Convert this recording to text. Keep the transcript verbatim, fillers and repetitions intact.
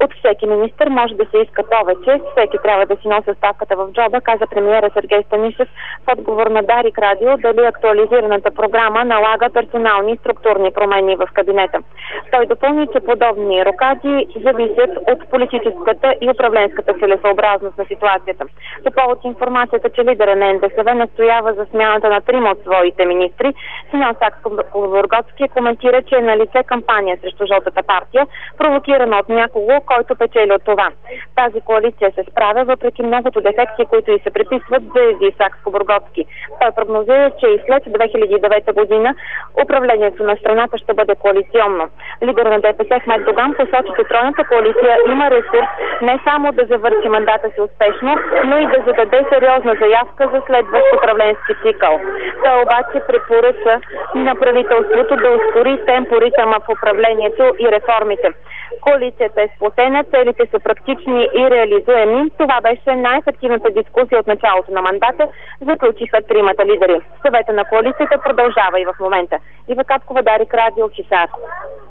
От всеки министър може да се иска повече, всеки трябва да си носи оставката в джоба, каза премиера Сергей Станишев в отговор на Дарик Радио дали актуализираната програма налага персонални и структурни промени в кабинета. Той допълни, че подобни рокади зависят от политическата и управленската целесъобразност на ситуацията. По повод информацията, че лидера на Н Д С В настоява за смяната на трима от своите министри, Симеон Сакскобургготски коментира, че е на лице кампания срещу жълтата партия, провокирана от някого, който печели от това. Тази коалиция се справя въпреки многото дефекти, които и се приписват, заяви Сакскобургготски. Той прогнозира, че и след две хиляди и девета година управлението на страната ще бъде коалиционно. Лидер на Д П С Ахмед Доган посочи, че тройната коалиция има ресурс не само да завърши мандата си успешно, но и да зададе сериозна заявка за следващ управленски цикъл. Той обаче препоръча на правителството да ускори темпо ритъма в управлението и реформите. Коалицията е сплотена, целите са практични и реализуеми. Това беше най-ефективната дискусия от началото на мандата, заключиха тримата лидери. Съвета на коалицията продължава и в момента. Ива Капкова, Дарик Радио, Хисар.